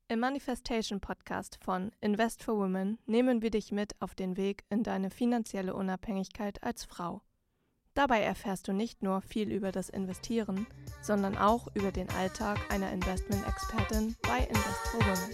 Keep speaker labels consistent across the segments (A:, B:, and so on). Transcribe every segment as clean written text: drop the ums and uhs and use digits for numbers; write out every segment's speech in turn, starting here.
A: Im Manifestation Podcast von Invest for Women nehmen wir dich mit auf den Weg in deine finanzielle Unabhängigkeit als Frau. Dabei erfährst du nicht nur viel über das Investieren, sondern auch über den Alltag einer Investment-Expertin bei Invest for Women.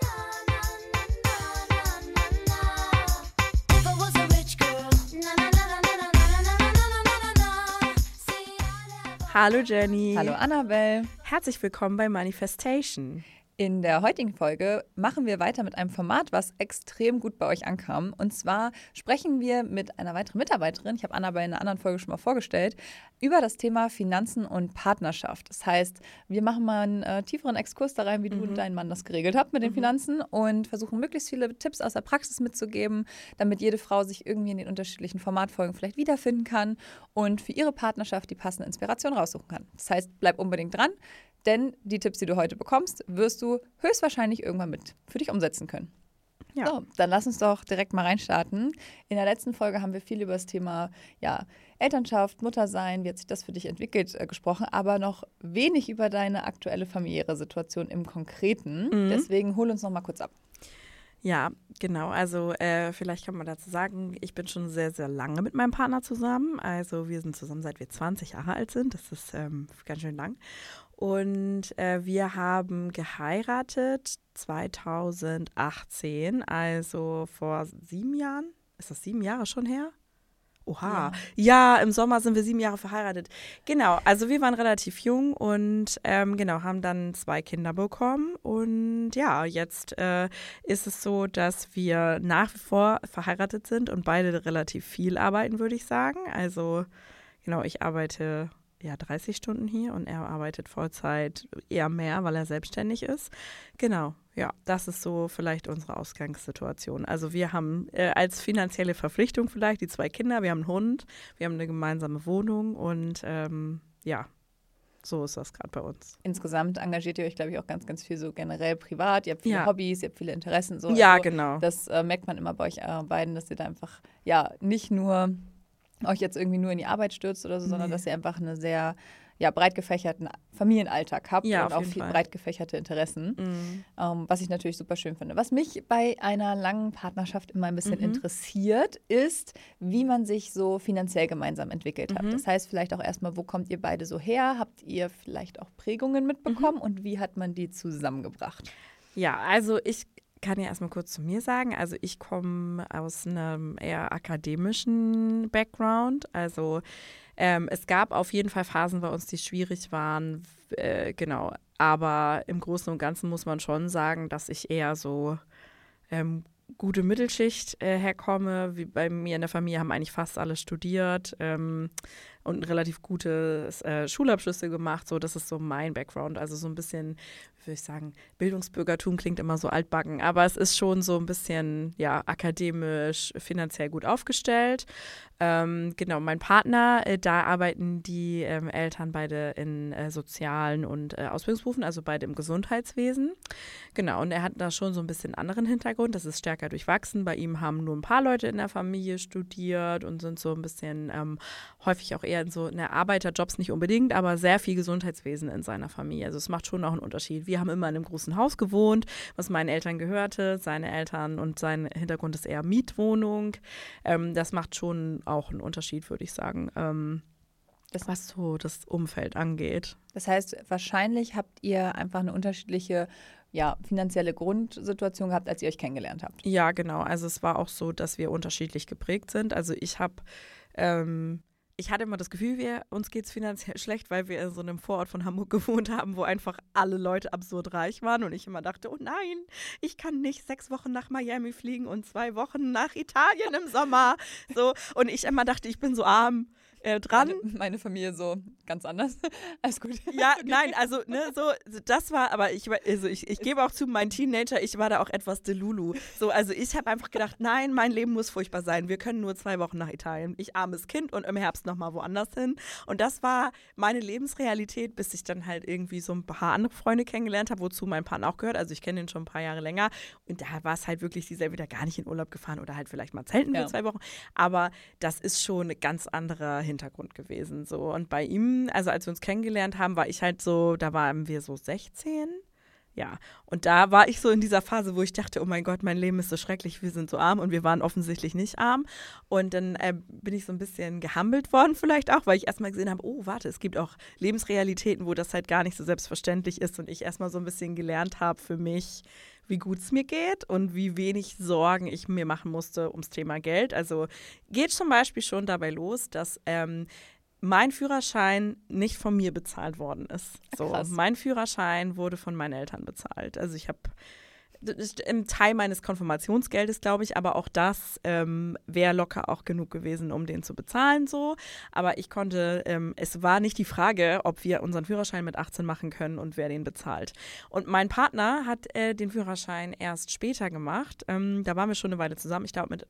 B: Hallo Jenny.
C: Hallo Annabelle.
B: Herzlich willkommen bei Manifestation.
C: In der heutigen Folge machen wir weiter mit einem Format, was extrem gut bei euch ankam. Und zwar sprechen wir mit einer weiteren Mitarbeiterin, ich habe Annabelle in einer anderen Folge schon mal vorgestellt, über das Thema Finanzen und Partnerschaft. Das heißt, wir machen mal einen tieferen Exkurs da rein, wie du und dein Mann das geregelt habt mit den Finanzen und versuchen möglichst viele Tipps aus der Praxis mitzugeben, damit jede Frau sich irgendwie in den unterschiedlichen Formatfolgen vielleicht wiederfinden kann und für ihre Partnerschaft die passende Inspiration raussuchen kann. Das heißt, bleib unbedingt dran. Denn die Tipps, die du heute bekommst, wirst du höchstwahrscheinlich irgendwann mit für dich umsetzen können.
B: Ja.
C: So, dann lass uns doch direkt mal reinstarten. In der letzten Folge haben wir viel über das Thema Elternschaft, Muttersein, wie hat sich das für dich entwickelt, gesprochen, aber noch wenig über deine aktuelle familiäre Situation im Konkreten. Deswegen hol uns noch mal kurz ab.
B: Ja, genau. Also vielleicht kann man dazu sagen, ich bin schon sehr, sehr lange mit meinem Partner zusammen. Also wir sind zusammen, seit wir 20 Jahre alt sind. Das ist ganz schön lang. Und wir haben geheiratet 2018, also vor 7 Jahren. Ist das 7 Jahre schon her? Oha. Ja, im Sommer sind wir 7 Jahre verheiratet. Genau, also wir waren relativ jung und haben dann 2 Kinder bekommen. Und ja, jetzt ist es so, dass wir nach wie vor verheiratet sind und beide relativ viel arbeiten, würde ich sagen. Also genau, ich arbeite 30 Stunden hier und er arbeitet Vollzeit eher mehr, weil er selbstständig ist. Genau, ja, das ist so vielleicht unsere Ausgangssituation. Also wir haben als finanzielle Verpflichtung vielleicht die 2 Kinder, wir haben einen Hund, wir haben eine gemeinsame Wohnung und so ist das gerade bei uns.
C: Insgesamt engagiert ihr euch, glaube ich, auch ganz, ganz viel so generell privat. Ihr habt viele Hobbys, ihr habt viele Interessen. So.
B: Ja,
C: also,
B: genau.
C: Das merkt man immer bei euch beiden, dass ihr da einfach nicht nur euch jetzt irgendwie nur in die Arbeit stürzt oder so, sondern dass ihr einfach eine sehr breit gefächerten Familienalltag habt und auch viel breit gefächerte Interessen, was ich natürlich super schön finde. Was mich bei einer langen Partnerschaft immer ein bisschen interessiert, ist, wie man sich so finanziell gemeinsam entwickelt hat. Das heißt vielleicht auch erstmal, wo kommt ihr beide so her? Habt ihr vielleicht auch Prägungen mitbekommen und wie hat man die zusammengebracht?
B: Ja, also ich kann ja erstmal kurz zu mir sagen. Also ich komme aus einem eher akademischen Background. Also es gab auf jeden Fall Phasen bei uns, die schwierig waren. Genau. Aber im Großen und Ganzen muss man schon sagen, dass ich eher so gute Mittelschicht herkomme. Wie bei mir in der Familie haben eigentlich fast alle studiert und relativ gute Schulabschlüsse gemacht. So, das ist so mein Background. Also so ein bisschen, würde ich sagen, Bildungsbürgertum klingt immer so altbacken, aber es ist schon so ein bisschen, akademisch, finanziell gut aufgestellt. Genau, mein Partner, da arbeiten die Eltern beide in sozialen und Ausbildungsberufen, also beide im Gesundheitswesen. Genau, und er hat da schon so ein bisschen anderen Hintergrund. Das ist stärker durchwachsen. Bei ihm haben nur ein paar Leute in der Familie studiert und sind so ein bisschen häufig auch eher in so Arbeiterjobs nicht unbedingt, aber sehr viel Gesundheitswesen in seiner Familie. Also es macht schon auch einen Unterschied. Wir haben immer in einem großen Haus gewohnt, was meinen Eltern gehörte. Seine Eltern und sein Hintergrund ist eher Mietwohnung. Das macht schon auch einen Unterschied, würde ich sagen, was so das Umfeld angeht.
C: Das heißt, wahrscheinlich habt ihr einfach eine unterschiedliche finanzielle Grundsituation gehabt, als ihr euch kennengelernt habt.
B: Ja, genau. Also es war auch so, dass wir unterschiedlich geprägt sind. Also ich hatte immer das Gefühl, uns geht es finanziell schlecht, weil wir in so einem Vorort von Hamburg gewohnt haben, wo einfach alle Leute absurd reich waren. Und ich immer dachte, oh nein, ich kann nicht 6 Wochen nach Miami fliegen und 2 Wochen nach Italien im Sommer. So. Und ich immer dachte, ich bin so arm dran.
C: Meine Familie so ganz anders. Alles gut.
B: Ja, nein, also das war, aber ich gebe auch zu, mein Teenager, ich war da auch etwas Delulu. So, also ich habe einfach gedacht, nein, mein Leben muss furchtbar sein. Wir können nur 2 Wochen nach Italien. Ich armes Kind und im Herbst nochmal woanders hin. Und das war meine Lebensrealität, bis ich dann halt irgendwie so ein paar andere Freunde kennengelernt habe, wozu mein Partner auch gehört. Also ich kenne den schon ein paar Jahre länger. Und da war es halt wirklich, die sind wieder gar nicht in Urlaub gefahren oder halt vielleicht mal zelten für 2 Wochen. Aber das ist schon ein ganz anderer Hintergrund gewesen. So. Und bei ihm, also als wir uns kennengelernt haben, war ich halt so, da waren wir so 16, Ja, und da war ich so in dieser Phase, wo ich dachte, oh mein Gott, mein Leben ist so schrecklich, wir sind so arm und wir waren offensichtlich nicht arm. Und dann bin ich so ein bisschen gehumbelt worden vielleicht auch, weil ich erstmal gesehen habe, oh warte, es gibt auch Lebensrealitäten, wo das halt gar nicht so selbstverständlich ist und ich erstmal so ein bisschen gelernt habe für mich, wie gut es mir geht und wie wenig Sorgen ich mir machen musste ums Thema Geld. Also geht zum Beispiel schon dabei los, dass mein Führerschein nicht von mir bezahlt worden ist. So, mein Führerschein wurde von meinen Eltern bezahlt. Also ich habe im Teil meines Konfirmationsgeldes, glaube ich, aber auch das wäre locker auch genug gewesen, um den zu bezahlen so. Aber ich konnte, es war nicht die Frage, ob wir unseren Führerschein mit 18 machen können und wer den bezahlt. Und mein Partner hat den Führerschein erst später gemacht. Da waren wir schon eine Weile zusammen, ich glaube mit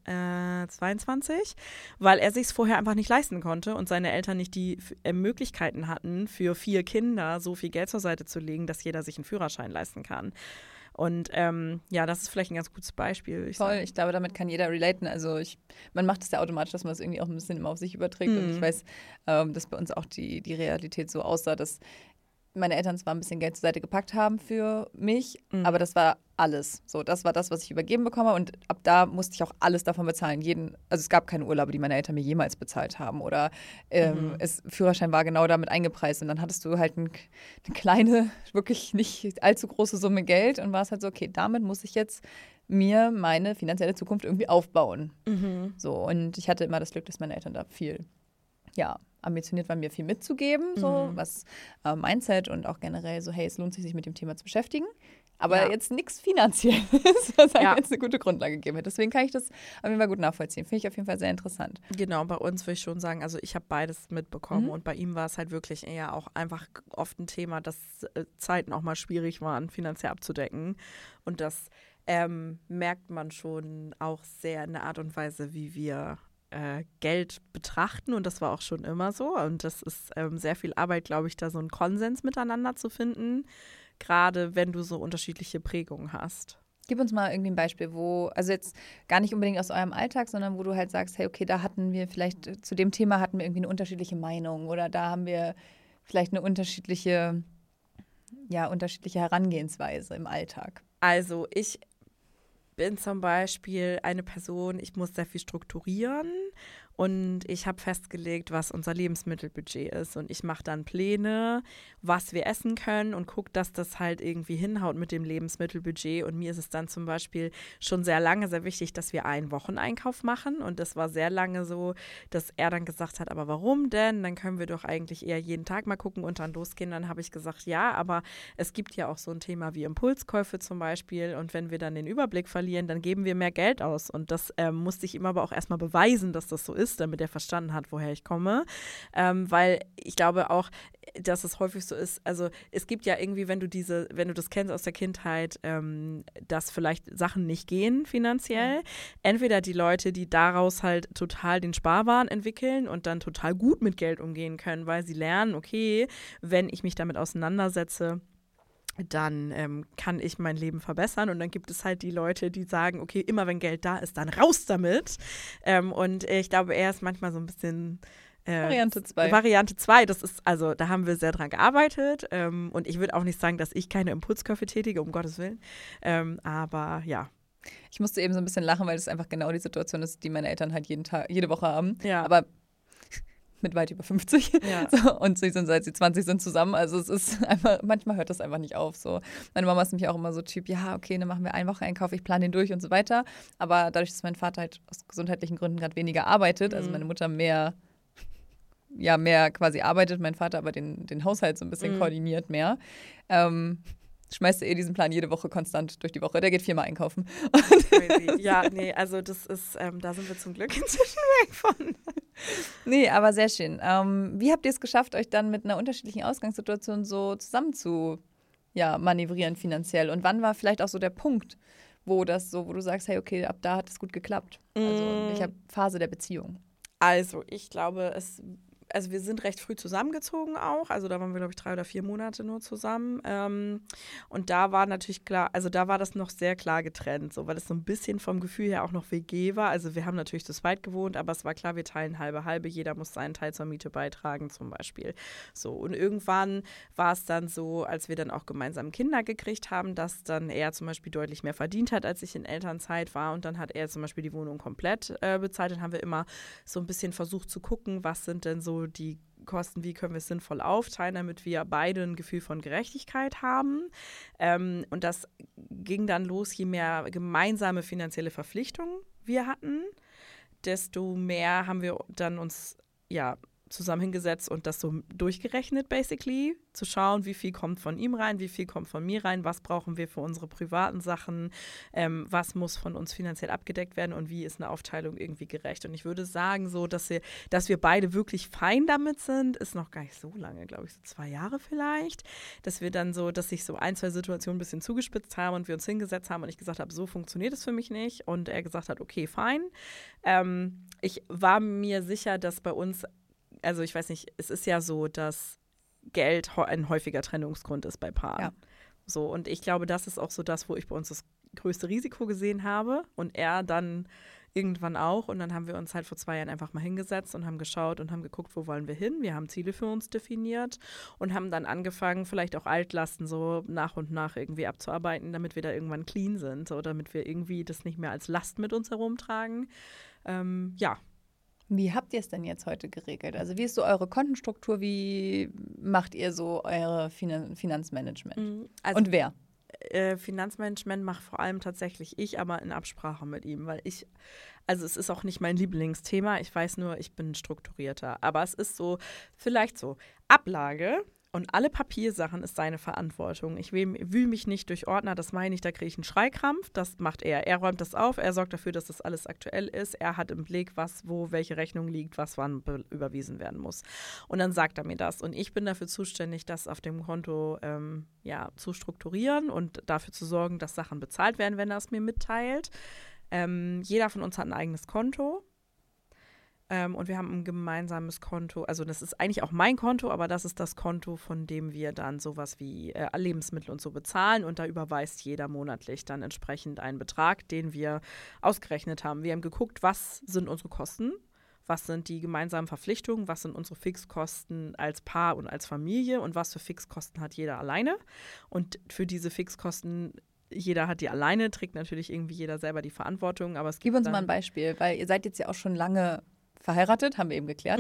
B: 22, weil er sich es vorher einfach nicht leisten konnte und seine Eltern nicht die Möglichkeiten hatten, für 4 Kinder so viel Geld zur Seite zu legen, dass jeder sich einen Führerschein leisten kann. Und das ist vielleicht ein ganz gutes Beispiel.
C: Ich glaube, damit kann jeder relaten. Also man macht es ja automatisch, dass man es irgendwie auch ein bisschen immer auf sich überträgt. Und ich weiß, dass bei uns auch die Realität so aussah, dass meine Eltern zwar ein bisschen Geld zur Seite gepackt haben für mich, aber das war alles. So, das war das, was ich übergeben bekomme und ab da musste ich auch alles davon bezahlen. Also es gab keine Urlaube, die meine Eltern mir jemals bezahlt haben oder Führerschein war genau damit eingepreist und dann hattest du halt eine kleine, wirklich nicht allzu große Summe Geld und war es halt so, okay, damit muss ich jetzt mir meine finanzielle Zukunft irgendwie aufbauen. So, und ich hatte immer das Glück, dass meine Eltern da viel, ambitioniert waren, mir viel mitzugeben, so was Mindset und auch generell so, hey, es lohnt sich mit dem Thema zu beschäftigen, aber jetzt nichts Finanzielles, was einem jetzt eine gute Grundlage gegeben hat. Deswegen kann ich das auf jeden Fall gut nachvollziehen. Finde ich auf jeden Fall sehr interessant.
B: Genau, bei uns würde ich schon sagen, also ich habe beides mitbekommen und bei ihm war es halt wirklich eher auch einfach oft ein Thema, dass Zeiten auch mal schwierig waren, finanziell abzudecken und das merkt man schon auch sehr in der Art und Weise, wie wir Geld betrachten und das war auch schon immer so und das ist sehr viel Arbeit, glaube ich, da so einen Konsens miteinander zu finden, gerade wenn du so unterschiedliche Prägungen hast.
C: Gib uns mal irgendwie ein Beispiel, also jetzt gar nicht unbedingt aus eurem Alltag, sondern wo du halt sagst, hey, okay, da hatten wir vielleicht, zu dem Thema hatten wir irgendwie eine unterschiedliche Meinung oder da haben wir vielleicht eine unterschiedliche Herangehensweise im Alltag.
B: Also ich bin zum Beispiel eine Person, ich muss sehr viel strukturieren und ich habe festgelegt, was unser Lebensmittelbudget ist und ich mache dann Pläne, was wir essen können und gucke, dass das halt irgendwie hinhaut mit dem Lebensmittelbudget und mir ist es dann zum Beispiel schon sehr lange sehr wichtig, dass wir einen Wocheneinkauf machen und das war sehr lange so, dass er dann gesagt hat, aber warum denn? Dann können wir doch eigentlich eher jeden Tag mal gucken und dann losgehen. Dann habe ich gesagt, ja, aber es gibt ja auch so ein Thema wie Impulskäufe zum Beispiel und wenn wir dann den Überblick verlieren, dann geben wir mehr Geld aus und das musste ich ihm aber auch erstmal beweisen, dass das so ist, damit er verstanden hat, woher ich komme, weil ich glaube auch, dass es häufig so ist, also es gibt ja irgendwie, wenn du das kennst aus der Kindheit, dass vielleicht Sachen nicht gehen finanziell, entweder die Leute, die daraus halt total den Sparwahn entwickeln und dann total gut mit Geld umgehen können, weil sie lernen, okay, wenn ich mich damit auseinandersetze, dann kann ich mein Leben verbessern und dann gibt es halt die Leute, die sagen, okay, immer wenn Geld da ist, dann raus damit und ich glaube, er ist manchmal so ein bisschen
C: Variante 2.
B: Variante 2, das ist, also da haben wir sehr dran gearbeitet und ich würde auch nicht sagen, dass ich keine Impulskäufe tätige, um Gottes Willen, aber ja.
C: Ich musste eben so ein bisschen lachen, weil das einfach genau die Situation ist, die meine Eltern halt jede Woche haben,
B: Ja.
C: aber mit weit über 50
B: Ja.
C: so, und sie sind, seit sie 20 sind, zusammen. Also es ist einfach, manchmal hört das einfach nicht auf. So. Meine Mama ist nämlich auch immer so Typ, ja, okay, dann machen wir eine Woche Einkauf, ich plane den durch und so weiter. Aber dadurch, dass mein Vater halt aus gesundheitlichen Gründen gerade weniger arbeitet, also meine Mutter mehr quasi arbeitet, mein Vater aber den Haushalt so ein bisschen koordiniert mehr, schmeißt er diesen Plan jede Woche konstant durch die Woche. Der geht 4-mal einkaufen.
B: Crazy. Ja, nee, also das ist, da sind wir zum Glück inzwischen weg von.
C: Nee, aber sehr schön. Wie habt ihr es geschafft, euch dann mit einer unterschiedlichen Ausgangssituation so zusammen zu manövrieren finanziell? Und wann war vielleicht auch so der Punkt, wo du sagst, hey, okay, ab da hat es gut geklappt? Also in welcher Phase der Beziehung?
B: Also ich glaube, also wir sind recht früh zusammengezogen auch. Also da waren wir, glaube ich, 3 oder 4 Monate nur zusammen. Und da war natürlich klar, also da war das noch sehr klar getrennt, so, weil es so ein bisschen vom Gefühl her auch noch WG war. Also wir haben natürlich zu zweit gewohnt, aber es war klar, wir teilen halbe. Jeder muss seinen Teil zur Miete beitragen zum Beispiel. So, und irgendwann war es dann so, als wir dann auch gemeinsam Kinder gekriegt haben, dass dann er zum Beispiel deutlich mehr verdient hat, als ich in Elternzeit war. Und dann hat er zum Beispiel die Wohnung komplett bezahlt. Dann haben wir immer so ein bisschen versucht zu gucken, was sind denn so die Kosten, wie können wir es sinnvoll aufteilen, damit wir beide ein Gefühl von Gerechtigkeit haben. Und das ging dann los, je mehr gemeinsame finanzielle Verpflichtungen wir hatten, desto mehr haben wir dann uns zusammen hingesetzt und das so durchgerechnet, basically, zu schauen, wie viel kommt von ihm rein, wie viel kommt von mir rein, was brauchen wir für unsere privaten Sachen, was muss von uns finanziell abgedeckt werden und wie ist eine Aufteilung irgendwie gerecht. Und ich würde sagen, so, dass wir beide wirklich fein damit sind, ist noch gar nicht so lange, glaube ich, so 2 Jahre vielleicht, dass wir dann so, dass sich so 1, 2 Situationen ein bisschen zugespitzt haben und wir uns hingesetzt haben und ich gesagt habe, so funktioniert es für mich nicht und er gesagt hat, okay, fein. Ich war mir sicher, dass bei uns, also ich weiß nicht, es ist ja so, dass Geld ein häufiger Trennungsgrund ist bei Paaren. Ja. So, und ich glaube, das ist auch so das, wo ich bei uns das größte Risiko gesehen habe und er dann irgendwann auch. Und dann haben wir uns halt vor 2 Jahren einfach mal hingesetzt und haben geschaut und haben geguckt, wo wollen wir hin. Wir haben Ziele für uns definiert und haben dann angefangen, vielleicht auch Altlasten so nach und nach irgendwie abzuarbeiten, damit wir da irgendwann clean sind, so, damit wir irgendwie das nicht mehr als Last mit uns herumtragen. Ja.
C: Wie habt ihr es denn jetzt heute geregelt? Also wie ist so eure Kontenstruktur? Wie macht ihr so eure Finanzmanagement? Also, und wer?
B: Finanzmanagement mache vor allem tatsächlich ich, aber in Absprache mit ihm, weil also es ist auch nicht mein Lieblingsthema, ich weiß nur, ich bin strukturierter, aber es ist so, vielleicht so, Ablage und alle Papiersachen ist seine Verantwortung. Ich wühle mich nicht durch Ordner, das meine ich, da kriege ich einen Schreikrampf, das macht er. Er räumt das auf, er sorgt dafür, dass das alles aktuell ist, er hat im Blick, was, wo, welche Rechnung liegt, was wann überwiesen werden muss. Und dann sagt er mir das und ich bin dafür zuständig, das auf dem Konto zu strukturieren und dafür zu sorgen, dass Sachen bezahlt werden, wenn er es mir mitteilt. Jeder von uns hat ein eigenes Konto. Und wir haben ein gemeinsames Konto, also das ist eigentlich auch mein Konto, aber das ist das Konto, von dem wir dann sowas wie Lebensmittel und so bezahlen und da überweist jeder monatlich dann entsprechend einen Betrag, den wir ausgerechnet haben. Wir haben geguckt, was sind unsere Kosten, was sind die gemeinsamen Verpflichtungen, was sind unsere Fixkosten als Paar und als Familie und was für Fixkosten hat jeder alleine. Und für diese Fixkosten, jeder hat die alleine, trägt natürlich irgendwie jeder selber die Verantwortung. Aber es gibt
C: Gib uns mal ein Beispiel, weil ihr seid jetzt ja auch schon lange verheiratet, haben wir eben geklärt.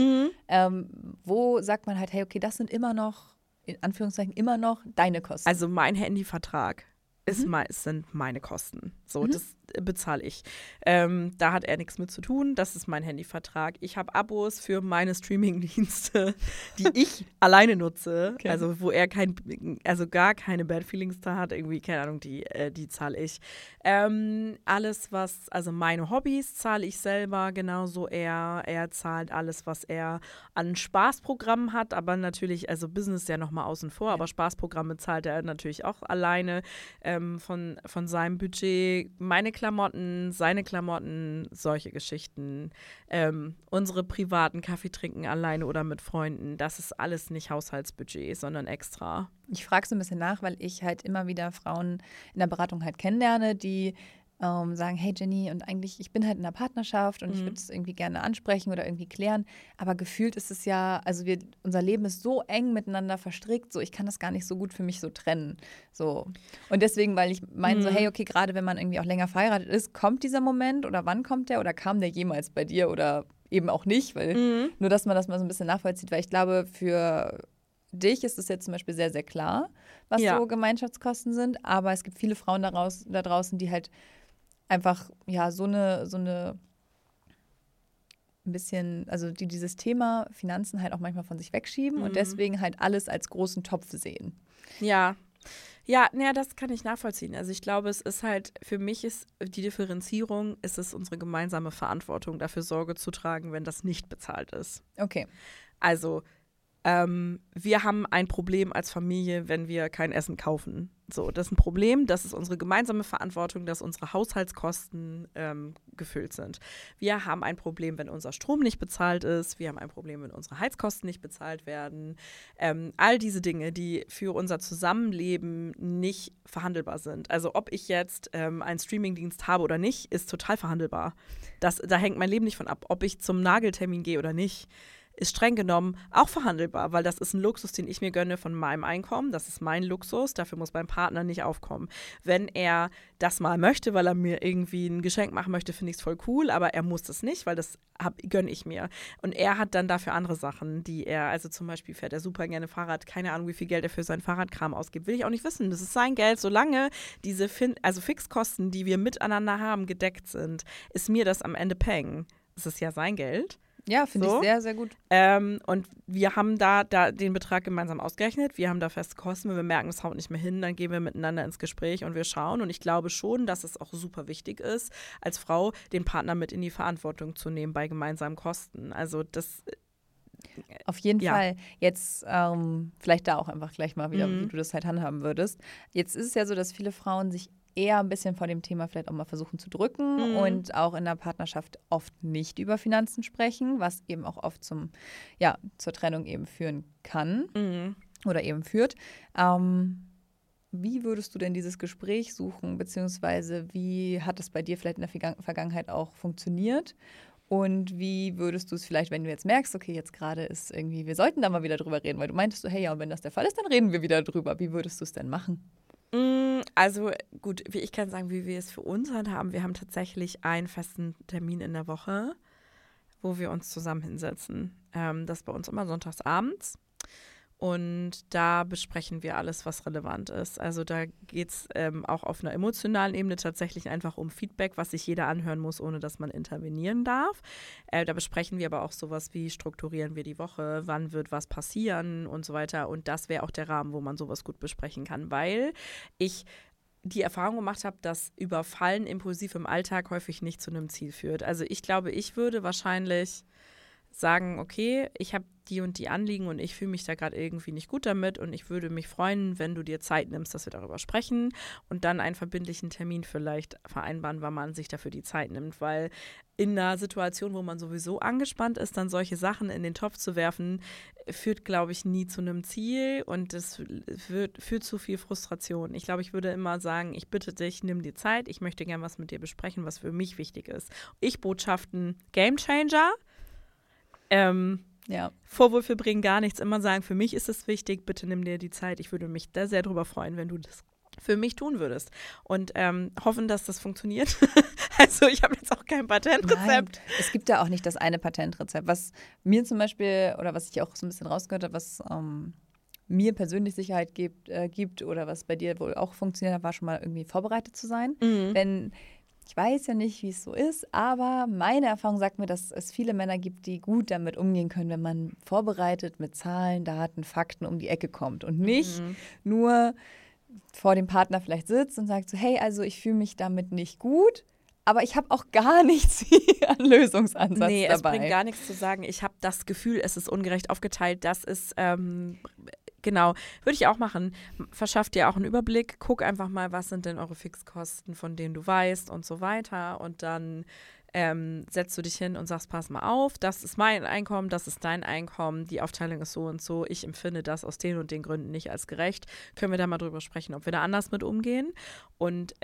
C: Wo sagt man halt, hey, okay, das sind immer noch, in Anführungszeichen, immer noch deine Kosten?
B: Also mein Handyvertrag sind meine Kosten. So, das bezahle ich. Da hat er nichts mit zu tun. Das ist mein Handyvertrag. Ich habe Abos für meine Streamingdienste, die ich alleine nutze. Okay. Also wo er gar keine Bad Feelings da hat. Irgendwie, keine Ahnung, die zahle ich. Alles, also meine Hobbys zahle ich selber. Genauso er zahlt alles, was er an Spaßprogrammen hat. Aber natürlich, also Business ja nochmal außen vor. Aber Spaßprogramme zahlt er natürlich auch alleine. Von seinem Budget, meine Klamotten, seine Klamotten, solche Geschichten. Unsere privaten Kaffee trinken alleine oder mit Freunden, das ist alles nicht Haushaltsbudget, sondern extra.
C: Ich frage so ein bisschen nach, weil ich halt immer wieder Frauen in der Beratung halt kennenlerne, die sagen, hey Jenny, und eigentlich, ich bin halt in einer Partnerschaft und ich würde es irgendwie gerne ansprechen oder irgendwie klären, aber gefühlt ist es ja, also unser Leben ist so eng miteinander verstrickt, so ich kann das gar nicht so gut für mich so trennen. So. Und deswegen, weil ich meine so, hey, okay, gerade wenn man irgendwie auch länger verheiratet ist, kommt dieser Moment oder wann kommt der oder kam der jemals bei dir oder eben auch nicht, weil nur, dass man das mal so ein bisschen nachvollzieht, weil ich glaube, für dich ist es jetzt zum Beispiel sehr, sehr klar, was so Gemeinschaftskosten sind, aber es gibt viele Frauen da draußen, die halt einfach, so eine ein bisschen, also die dieses Thema Finanzen halt auch manchmal von sich wegschieben und deswegen halt alles als großen Topf sehen.
B: Ja, das kann ich nachvollziehen. Also ich glaube, es ist halt, für mich ist die Differenzierung, ist es unsere gemeinsame Verantwortung, dafür Sorge zu tragen, wenn das nicht bezahlt ist.
C: Okay.
B: Also wir haben ein Problem als Familie, wenn wir kein Essen kaufen. So, das ist ein Problem, das ist unsere gemeinsame Verantwortung, dass unsere Haushaltskosten gefüllt sind. Wir haben ein Problem, wenn unser Strom nicht bezahlt ist. Wir haben ein Problem, wenn unsere Heizkosten nicht bezahlt werden. All diese Dinge, die für unser Zusammenleben nicht verhandelbar sind. Also ob ich jetzt einen Streamingdienst habe oder nicht, ist total verhandelbar. Da hängt mein Leben nicht von ab. Ob ich zum Nageltermin gehe oder nicht, ist streng genommen auch verhandelbar, weil das ist ein Luxus, den ich mir gönne von meinem Einkommen. Das ist mein Luxus, dafür muss mein Partner nicht aufkommen. Wenn er das mal möchte, weil er mir irgendwie ein Geschenk machen möchte, finde ich es voll cool, aber er muss das nicht, weil das gönne ich mir. Und er hat dann dafür andere Sachen, also zum Beispiel fährt er super gerne Fahrrad, keine Ahnung, wie viel Geld er für seinen Fahrradkram ausgibt, will ich auch nicht wissen. Das ist sein Geld, solange diese Fixkosten, die wir miteinander haben, gedeckt sind, ist mir das am Ende Peng. Es ist ja sein Geld.
C: Ja, finde ich sehr, sehr gut.
B: Und wir haben da den Betrag gemeinsam ausgerechnet. Wir haben da feste Kosten. Wenn wir merken, es haut nicht mehr hin, dann gehen wir miteinander ins Gespräch und wir schauen. Und ich glaube schon, dass es auch super wichtig ist, als Frau den Partner mit in die Verantwortung zu nehmen bei gemeinsamen Kosten. Also das
C: auf jeden Fall. Jetzt vielleicht da auch einfach gleich mal wieder, wie du das halt handhaben würdest. Jetzt ist es ja so, dass viele Frauen sich eher ein bisschen vor dem Thema vielleicht auch mal versuchen zu drücken und auch in der Partnerschaft oft nicht über Finanzen sprechen, was eben auch oft zur Trennung eben führen kann oder eben führt. Wie würdest du denn dieses Gespräch suchen, beziehungsweise wie hat es bei dir vielleicht in der Vergangenheit auch funktioniert? Und wie würdest du es vielleicht, wenn du jetzt merkst, okay, jetzt gerade ist irgendwie, wir sollten da mal wieder drüber reden, weil du meintest so, hey, ja, und wenn das der Fall ist, dann reden wir wieder drüber. Wie würdest du es denn machen?
B: Also gut, ich kann sagen, wie wir es für uns handhaben. Wir haben tatsächlich einen festen Termin in der Woche, wo wir uns zusammen hinsetzen. Das ist bei uns immer sonntags abends. Und da besprechen wir alles, was relevant ist. Also da geht es auch auf einer emotionalen Ebene tatsächlich einfach um Feedback, was sich jeder anhören muss, ohne dass man intervenieren darf. Da besprechen wir aber auch sowas wie, strukturieren wir die Woche, wann wird was passieren und so weiter. Und das wäre auch der Rahmen, wo man sowas gut besprechen kann, weil ich die Erfahrung gemacht habe, dass Überfallen impulsiv im Alltag häufig nicht zu einem Ziel führt. Also ich glaube, ich würde wahrscheinlich sagen, okay, ich habe die und die Anliegen und ich fühle mich da gerade irgendwie nicht gut damit und ich würde mich freuen, wenn du dir Zeit nimmst, dass wir darüber sprechen und dann einen verbindlichen Termin vielleicht vereinbaren, wann man sich dafür die Zeit nimmt, weil in einer Situation, wo man sowieso angespannt ist, dann solche Sachen in den Topf zu werfen, führt, glaube ich, nie zu einem Ziel und es führt zu viel Frustration. Ich glaube, ich würde immer sagen, ich bitte dich, nimm dir Zeit, ich möchte gerne was mit dir besprechen, was für mich wichtig ist. Ich-Botschaften, Gamechanger. Vorwürfe bringen gar nichts. Immer sagen, für mich ist es wichtig, bitte nimm dir die Zeit. Ich würde mich da sehr drüber freuen, wenn du das für mich tun würdest. Und hoffen, dass das funktioniert. Also ich habe jetzt auch kein Patentrezept.
C: Nein, es gibt ja auch nicht das eine Patentrezept. Was mir zum Beispiel, oder was ich auch so ein bisschen rausgehört habe, was mir persönlich Sicherheit gibt oder was bei dir wohl auch funktioniert hat, war schon mal irgendwie vorbereitet zu sein. Denn ich weiß ja nicht, wie es so ist, aber meine Erfahrung sagt mir, dass es viele Männer gibt, die gut damit umgehen können, wenn man vorbereitet mit Zahlen, Daten, Fakten um die Ecke kommt und nicht nur vor dem Partner vielleicht sitzt und sagt so, hey, also ich fühle mich damit nicht gut, aber ich habe auch gar nichts an Lösungsansatz dabei.
B: Nee, es bringt gar nichts zu sagen, ich habe das Gefühl, es ist ungerecht aufgeteilt, das ist genau, würde ich auch machen. Verschaff dir auch einen Überblick. Guck einfach mal, was sind denn eure Fixkosten, von denen du weißt und so weiter. Und dann setzt du dich hin und sagst, pass mal auf, das ist mein Einkommen, das ist dein Einkommen, die Aufteilung ist so und so. Ich empfinde das aus den und den Gründen nicht als gerecht. Können wir da mal drüber sprechen, ob wir da anders mit umgehen? Und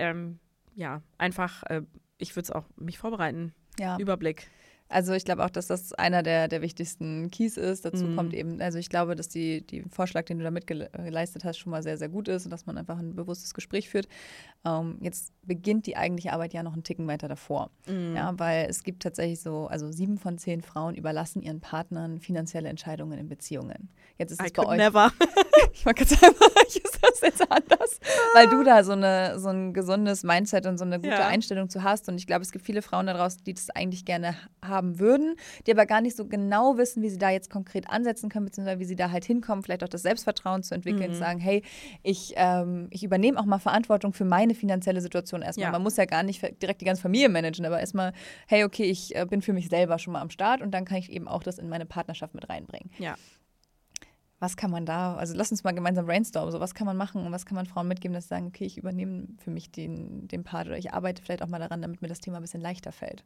B: einfach, ich würde es auch mich vorbereiten. Ja. Überblick.
C: Also ich glaube auch, dass das einer der wichtigsten Keys ist. Dazu kommt eben, also ich glaube, dass die Vorschlag, den du da mitgeleistet hast, schon mal sehr, sehr gut ist und dass man einfach ein bewusstes Gespräch führt. Jetzt beginnt die eigentliche Arbeit ja noch einen Ticken weiter davor. Ja, weil es gibt tatsächlich also 7 von 10 Frauen überlassen ihren Partnern finanzielle Entscheidungen in Beziehungen. Jetzt ist es bei euch.
B: Never.
C: Ich mag gerade sagen, ist das jetzt anders? Weil du da so ein gesundes Mindset und so eine gute Einstellung zu hast. Und ich glaube, es gibt viele Frauen da draußen, die das eigentlich gerne haben würden, die aber gar nicht so genau wissen, wie sie da jetzt konkret ansetzen können, beziehungsweise wie sie da halt hinkommen, vielleicht auch das Selbstvertrauen zu entwickeln, zu sagen, hey, ich übernehme auch mal Verantwortung für meine finanzielle Situation erstmal. Ja. Man muss ja gar nicht direkt die ganze Familie managen, aber erstmal, hey, okay, ich bin für mich selber schon mal am Start und dann kann ich eben auch das in meine Partnerschaft mit reinbringen.
B: Ja.
C: was kann man da, also lass uns mal gemeinsam brainstormen, so was kann man machen und was kann man Frauen mitgeben, dass sie sagen, okay, ich übernehme für mich den Part oder ich arbeite vielleicht auch mal daran, damit mir das Thema ein bisschen leichter fällt.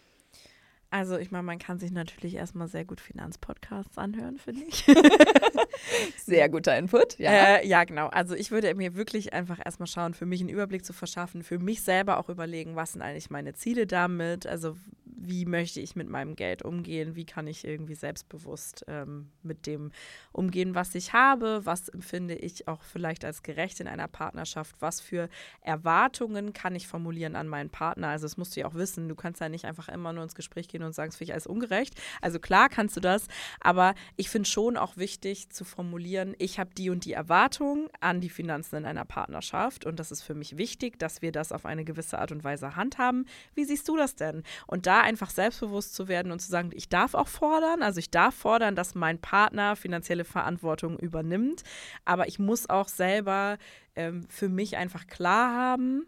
B: Also ich meine, man kann sich natürlich erstmal sehr gut Finanzpodcasts anhören, finde ich.
C: Sehr guter Input, ja.
B: Ja, genau. Also ich würde mir wirklich einfach erstmal schauen, für mich einen Überblick zu verschaffen, für mich selber auch überlegen, was sind eigentlich meine Ziele damit, also wie möchte ich mit meinem Geld umgehen, wie kann ich irgendwie selbstbewusst mit dem umgehen, was ich habe, was empfinde ich auch vielleicht als gerecht in einer Partnerschaft, was für Erwartungen kann ich formulieren an meinen Partner, also das musst du ja auch wissen, du kannst ja nicht einfach immer nur ins Gespräch gehen und sagen, es finde ich alles ungerecht, also klar kannst du das, aber ich finde schon auch wichtig zu formulieren, ich habe die und die Erwartungen an die Finanzen in einer Partnerschaft und das ist für mich wichtig, dass wir das auf eine gewisse Art und Weise handhaben. Wie siehst du das denn? Und da einfach selbstbewusst zu werden und zu sagen, ich darf auch fordern, also ich darf fordern, dass mein Partner finanzielle Verantwortung übernimmt, aber ich muss auch selber für mich einfach klar haben,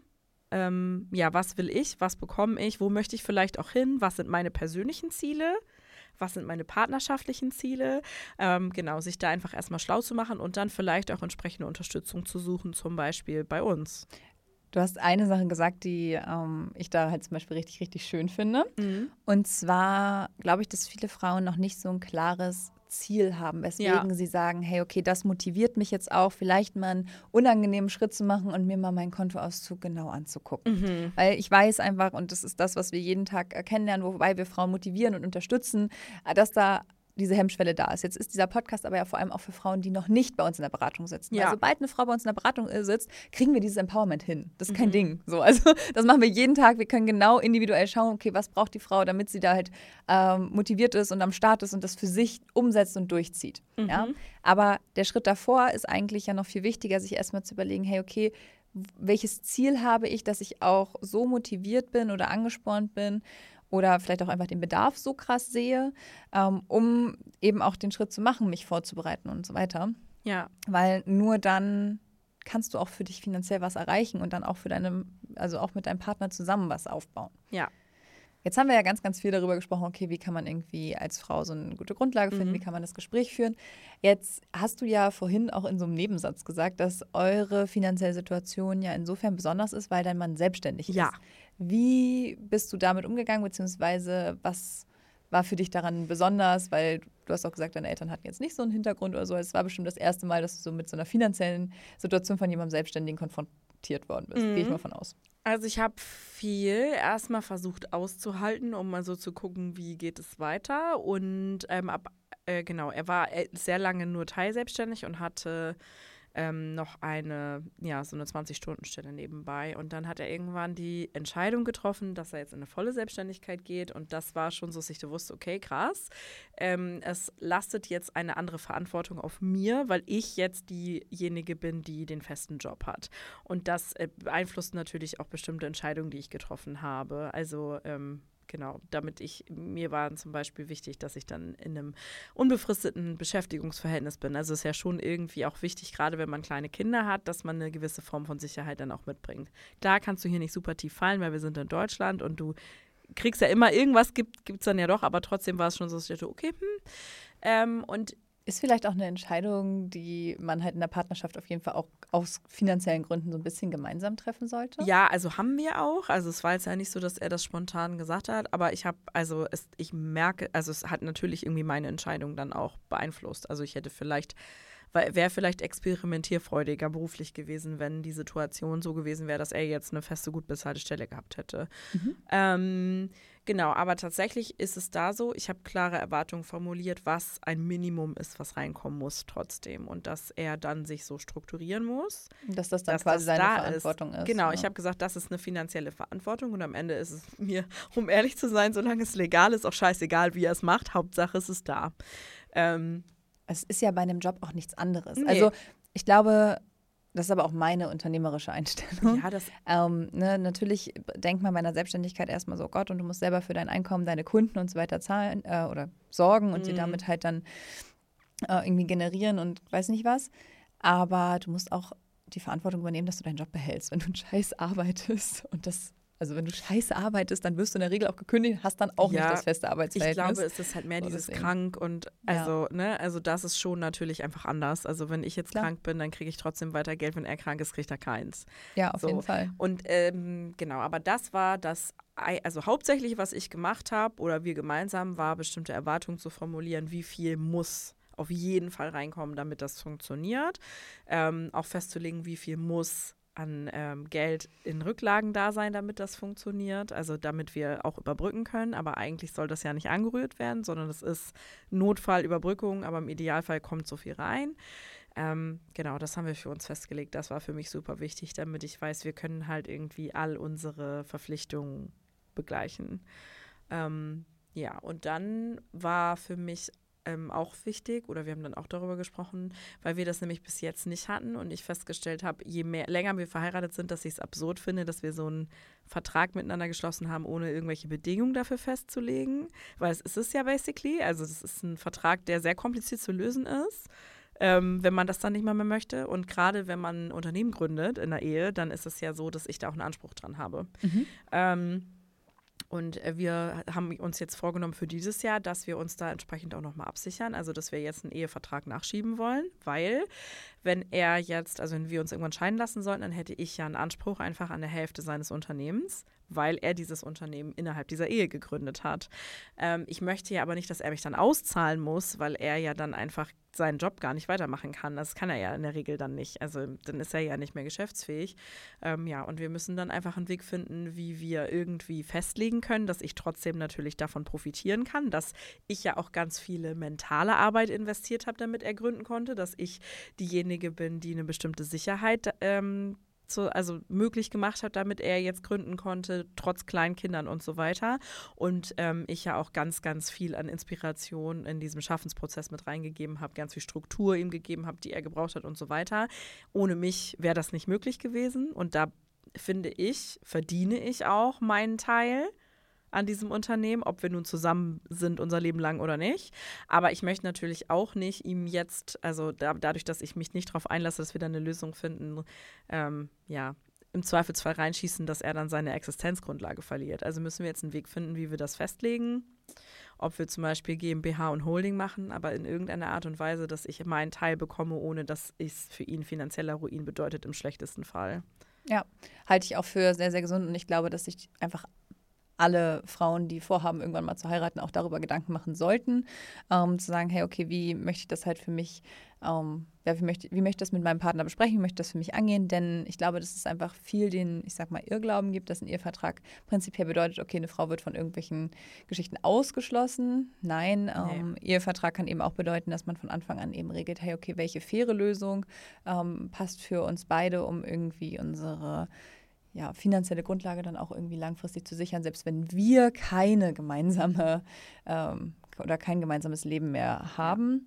B: was will ich, was bekomme ich, wo möchte ich vielleicht auch hin, was sind meine persönlichen Ziele, was sind meine partnerschaftlichen Ziele, sich da einfach erstmal schlau zu machen und dann vielleicht auch entsprechende Unterstützung zu suchen, zum Beispiel bei uns.
C: Du hast eine Sache gesagt, die ich da halt zum Beispiel richtig, richtig schön finde. Mhm. Und zwar glaube ich, dass viele Frauen noch nicht so ein klares Ziel haben, weswegen sie sagen, hey, okay, das motiviert mich jetzt auch, vielleicht mal einen unangenehmen Schritt zu machen und mir mal meinen Kontoauszug genau anzugucken. Mhm. Weil ich weiß einfach, und das ist das, was wir jeden Tag kennenlernen, wobei wir Frauen motivieren und unterstützen, dass da diese Hemmschwelle da ist. Jetzt ist dieser Podcast aber ja vor allem auch für Frauen, die noch nicht bei uns in der Beratung sitzen. Ja. Weil sobald eine Frau bei uns in der Beratung sitzt, kriegen wir dieses Empowerment hin. Das ist kein Ding. So, also das machen wir jeden Tag. Wir können genau individuell schauen, okay, was braucht die Frau, damit sie da halt motiviert ist und am Start ist und das für sich umsetzt und durchzieht. Mhm. Ja? Aber der Schritt davor ist eigentlich ja noch viel wichtiger, sich erstmal zu überlegen, hey, okay, welches Ziel habe ich, dass ich auch so motiviert bin oder angespornt bin, oder vielleicht auch einfach den Bedarf so krass sehe, um eben auch den Schritt zu machen, mich vorzubereiten und so weiter.
B: Ja.
C: Weil nur dann kannst du auch für dich finanziell was erreichen und dann auch auch mit deinem Partner zusammen was aufbauen.
B: Ja.
C: Jetzt haben wir ja ganz, ganz viel darüber gesprochen, okay, wie kann man irgendwie als Frau so eine gute Grundlage finden, wie kann man das Gespräch führen. Jetzt hast du ja vorhin auch in so einem Nebensatz gesagt, dass eure finanzielle Situation ja insofern besonders ist, weil dein Mann selbstständig ist. Wie bist du damit umgegangen, beziehungsweise was war für dich daran besonders? Weil du hast auch gesagt, deine Eltern hatten jetzt nicht so einen Hintergrund oder so. Es war bestimmt das erste Mal, dass du so mit so einer finanziellen Situation von jemandem Selbstständigen konfrontiert worden bist. Gehe ich mal von aus.
B: Also ich habe viel erstmal versucht auszuhalten, um mal so zu gucken, wie geht es weiter. Und er war sehr lange nur teilselbstständig und hatte noch so eine 20-Stunden-Stelle nebenbei. Und dann hat er irgendwann die Entscheidung getroffen, dass er jetzt in eine volle Selbstständigkeit geht. Und das war schon so, dass ich wusste, okay, krass. Es lastet jetzt eine andere Verantwortung auf mir, weil ich jetzt diejenige bin, die den festen Job hat. Und das beeinflusst natürlich auch bestimmte Entscheidungen, die ich getroffen habe. Also genau, mir war zum Beispiel wichtig, dass ich dann in einem unbefristeten Beschäftigungsverhältnis bin. Also es ist ja schon irgendwie auch wichtig, gerade wenn man kleine Kinder hat, dass man eine gewisse Form von Sicherheit dann auch mitbringt. Klar kannst du hier nicht super tief fallen, weil wir sind in Deutschland und du kriegst ja immer irgendwas, gibt's dann ja doch, aber trotzdem war es schon so, dass ich dachte, okay, und
C: ist vielleicht auch eine Entscheidung, die man halt in der Partnerschaft auf jeden Fall auch aus finanziellen Gründen so ein bisschen gemeinsam treffen sollte?
B: Ja, also haben wir auch. Also es war jetzt ja nicht so, dass er das spontan gesagt hat, aber es hat natürlich irgendwie meine Entscheidung dann auch beeinflusst. Also ich wäre vielleicht experimentierfreudiger beruflich gewesen, wenn die Situation so gewesen wäre, dass er jetzt eine feste, gut bezahlte Stelle gehabt hätte. Mhm. Genau, aber tatsächlich ist es da so, ich habe klare Erwartungen formuliert, was ein Minimum ist, was reinkommen muss trotzdem und dass er dann sich so strukturieren muss.
C: Dass das dann quasi seine Verantwortung ist.
B: Genau, ich habe gesagt, das ist eine finanzielle Verantwortung und am Ende ist es mir, um ehrlich zu sein, solange es legal ist, auch scheißegal, wie er es macht, Hauptsache es ist da.
C: Es ist ja bei einem Job auch nichts anderes.
B: Nee.
C: Also ich glaube, das ist aber auch meine unternehmerische Einstellung.
B: Ja,
C: natürlich denkt man bei einer Selbstständigkeit erstmal so, Gott, und du musst selber für dein Einkommen deine Kunden und so weiter zahlen oder sorgen und sie damit halt dann irgendwie generieren und weiß nicht was. Aber du musst auch die Verantwortung übernehmen, dass du deinen Job behältst, wenn du einen Scheiß arbeitest und das Also wenn du scheiße arbeitest, dann wirst du in der Regel auch gekündigt, hast dann auch nicht das feste Arbeitsverhältnis.
B: Ich glaube, es ist halt mehr dieses krank und also das ist schon natürlich einfach anders. Also wenn ich jetzt krank bin, dann kriege ich trotzdem weiter Geld. Wenn er krank ist, kriegt er keins.
C: Ja, auf jeden Fall.
B: Und genau, aber das war das, also hauptsächlich, was ich gemacht habe oder wir gemeinsam, war bestimmte Erwartungen zu formulieren, wie viel muss auf jeden Fall reinkommen, damit das funktioniert. Auch festzulegen, wie viel muss an Geld in Rücklagen da sein, damit das funktioniert, also damit wir auch überbrücken können, aber eigentlich soll das ja nicht angerührt werden, sondern das ist Notfallüberbrückung, aber im Idealfall kommt so viel rein. Genau, das haben wir für uns festgelegt, das war für mich super wichtig, damit ich weiß, wir können halt irgendwie all unsere Verpflichtungen begleichen. Und dann war für mich auch wichtig, oder wir haben dann auch darüber gesprochen, weil wir das nämlich bis jetzt nicht hatten und ich festgestellt habe, je länger wir verheiratet sind, dass ich es absurd finde, dass wir so einen Vertrag miteinander geschlossen haben, ohne irgendwelche Bedingungen dafür festzulegen, weil es ist es ja basically, also das ist ein Vertrag, der sehr kompliziert zu lösen ist, wenn man das dann nicht mehr möchte und gerade wenn man ein Unternehmen gründet in der Ehe, dann ist es ja so, dass ich da auch einen Anspruch dran habe. Und wir haben uns jetzt vorgenommen für dieses Jahr, dass wir uns da entsprechend auch nochmal absichern. Also, dass wir jetzt einen Ehevertrag nachschieben wollen, weil wenn wir uns irgendwann scheiden lassen sollten, dann hätte ich ja einen Anspruch einfach an der Hälfte seines Unternehmens, weil er dieses Unternehmen innerhalb dieser Ehe gegründet hat. Ich möchte ja aber nicht, dass er mich dann auszahlen muss, weil er ja dann einfach seinen Job gar nicht weitermachen kann. Das kann er ja in der Regel dann nicht. Also dann ist er ja nicht mehr geschäftsfähig. Und wir müssen dann einfach einen Weg finden, wie wir irgendwie festlegen können, dass ich trotzdem natürlich davon profitieren kann, dass ich ja auch ganz viele mentale Arbeit investiert habe, damit er gründen konnte, dass ich diejenige bin, die eine bestimmte Sicherheit möglich gemacht hat, damit er jetzt gründen konnte, trotz Kleinkindern und so weiter. Und ich ja auch ganz, ganz viel an Inspiration in diesem Schaffensprozess mit reingegeben habe, ganz viel Struktur ihm gegeben habe, die er gebraucht hat und so weiter. Ohne mich wäre das nicht möglich gewesen. Und da verdiene ich auch meinen Teil an diesem Unternehmen, ob wir nun zusammen sind unser Leben lang oder nicht. Aber ich möchte natürlich auch nicht ihm jetzt, also dadurch, dass ich mich nicht darauf einlasse, dass wir da eine Lösung finden, im Zweifelsfall reinschießen, dass er dann seine Existenzgrundlage verliert. Also müssen wir jetzt einen Weg finden, wie wir das festlegen. Ob wir zum Beispiel GmbH und Holding machen, aber in irgendeiner Art und Weise, dass ich meinen Teil bekomme, ohne dass es für ihn finanzieller Ruin bedeutet, im schlechtesten Fall.
C: Ja, halte ich auch für sehr, sehr gesund und ich glaube, dass sich einfach alle Frauen, die vorhaben, irgendwann mal zu heiraten, auch darüber Gedanken machen sollten, zu sagen, hey, okay, wie möchte ich das halt für mich, wie möchte ich das mit meinem Partner besprechen, wie möchte ich das für mich angehen, denn ich glaube, dass es einfach viel den, ich sag mal, Irrglauben gibt, dass ein Ehevertrag prinzipiell bedeutet, okay, eine Frau wird von irgendwelchen Geschichten ausgeschlossen. Nein, Ehevertrag kann eben auch bedeuten, dass man von Anfang an eben regelt, hey, okay, welche faire Lösung passt für uns beide, um irgendwie unsere finanzielle Grundlage dann auch irgendwie langfristig zu sichern, selbst wenn wir keine gemeinsame oder kein gemeinsames Leben mehr haben.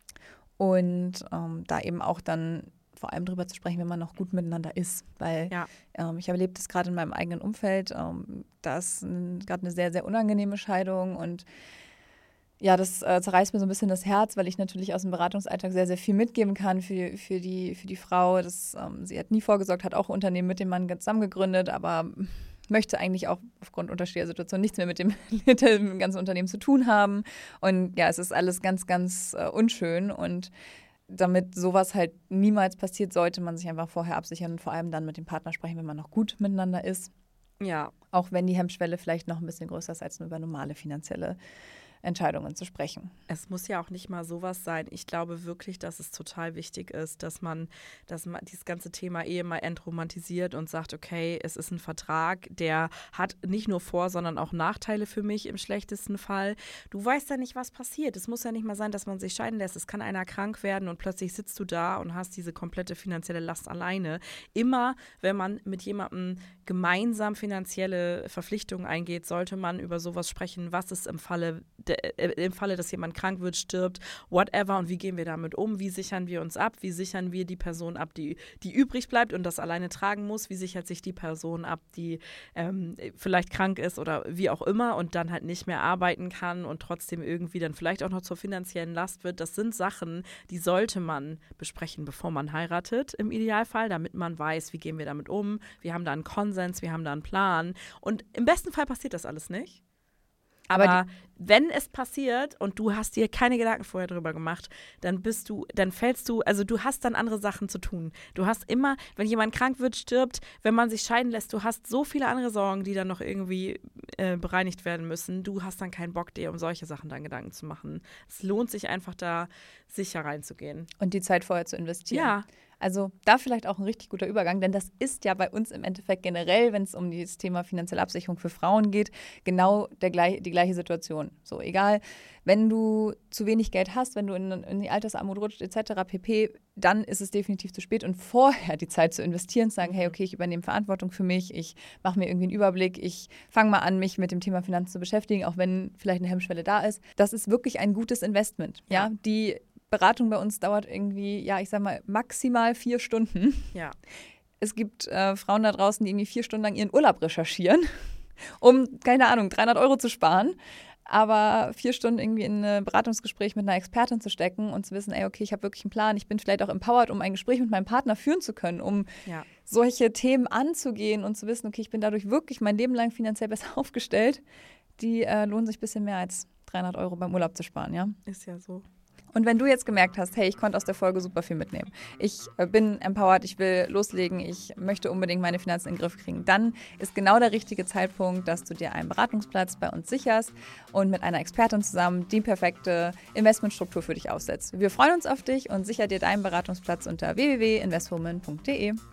C: Und da eben auch dann vor allem drüber zu sprechen, wenn man noch gut miteinander ist. Weil ich erlebe das gerade in meinem eigenen Umfeld. Da ist gerade eine sehr, sehr unangenehme Scheidung und ja, das zerreißt mir so ein bisschen das Herz, weil ich natürlich aus dem Beratungsalltag sehr, sehr viel mitgeben kann für die Frau. Sie hat nie vorgesorgt, hat auch ein Unternehmen mit dem Mann zusammen gegründet, aber möchte eigentlich auch aufgrund unterschiedlicher Situationen nichts mehr mit dem ganzen Unternehmen zu tun haben. Und ja, es ist alles ganz, ganz unschön. Und damit sowas halt niemals passiert, sollte man sich einfach vorher absichern und vor allem dann mit dem Partner sprechen, wenn man noch gut miteinander ist.
B: Ja.
C: Auch wenn die Hemmschwelle vielleicht noch ein bisschen größer ist, als nur über normale finanzielle Entscheidungen zu sprechen.
B: Es muss ja auch nicht mal sowas sein. Ich glaube wirklich, dass es total wichtig ist, dass man dieses ganze Thema Ehe mal entromantisiert und sagt, okay, es ist ein Vertrag, der hat nicht nur Vor-, sondern auch Nachteile für mich im schlechtesten Fall. Du weißt ja nicht, was passiert. Es muss ja nicht mal sein, dass man sich scheiden lässt. Es kann einer krank werden und plötzlich sitzt du da und hast diese komplette finanzielle Last alleine. Immer, wenn man mit jemandem gemeinsam finanzielle Verpflichtungen eingeht, sollte man über sowas sprechen, was ist im Falle im Falle, dass jemand krank wird, stirbt, whatever, und wie gehen wir damit um, wie sichern wir uns ab, wie sichern wir die Person ab, die übrig bleibt und das alleine tragen muss, wie sichert sich die Person ab, die vielleicht krank ist oder wie auch immer und dann halt nicht mehr arbeiten kann und trotzdem irgendwie dann vielleicht auch noch zur finanziellen Last wird. Das sind Sachen, die sollte man besprechen, bevor man heiratet, im Idealfall, damit man weiß, wie gehen wir damit um. Wir haben da einen Konsens, wir haben da einen Plan. Und im besten Fall passiert das alles nicht. Aber wenn es passiert und du hast dir keine Gedanken vorher drüber gemacht, dann fällst du, also du hast dann andere Sachen zu tun. Du hast immer, wenn jemand krank wird, stirbt, wenn man sich scheiden lässt, du hast so viele andere Sorgen, die dann noch irgendwie bereinigt werden müssen. Du hast dann keinen Bock, dir um solche Sachen dann Gedanken zu machen. Es lohnt sich einfach da sicher reinzugehen.
C: Und die Zeit vorher zu investieren.
B: Ja.
C: Also da vielleicht auch ein richtig guter Übergang, denn das ist ja bei uns im Endeffekt generell, wenn es um das Thema finanzielle Absicherung für Frauen geht, genau die gleiche Situation. So, egal, wenn du zu wenig Geld hast, wenn du in die Altersarmut rutscht etc. pp., dann ist es definitiv zu spät und vorher die Zeit zu investieren, zu sagen, hey, okay, ich übernehme Verantwortung für mich, ich mache mir irgendwie einen Überblick, ich fange mal an, mich mit dem Thema Finanzen zu beschäftigen, auch wenn vielleicht eine Hemmschwelle da ist. Das ist wirklich ein gutes Investment. Ja, die Beratung bei uns dauert irgendwie, ja, ich sag mal, maximal 4 Stunden.
B: Ja.
C: Es gibt Frauen da draußen, die irgendwie 4 Stunden lang ihren Urlaub recherchieren, um, keine Ahnung, 300 € zu sparen. Aber 4 Stunden irgendwie in ein Beratungsgespräch mit einer Expertin zu stecken und zu wissen, ey, okay, ich habe wirklich einen Plan, ich bin vielleicht auch empowered, um ein Gespräch mit meinem Partner führen zu können, um solche Themen anzugehen und zu wissen, okay, ich bin dadurch wirklich mein Leben lang finanziell besser aufgestellt, die lohnen sich ein bisschen mehr als 300 € beim Urlaub zu sparen, ja?
B: Ist ja so.
C: Und wenn du jetzt gemerkt hast, hey, ich konnte aus der Folge super viel mitnehmen, ich bin empowered, ich will loslegen, ich möchte unbedingt meine Finanzen in den Griff kriegen, dann ist genau der richtige Zeitpunkt, dass du dir einen Beratungsplatz bei uns sicherst und mit einer Expertin zusammen die perfekte Investmentstruktur für dich aufsetzt. Wir freuen uns auf dich und sicher dir deinen Beratungsplatz unter www.investwoman.de.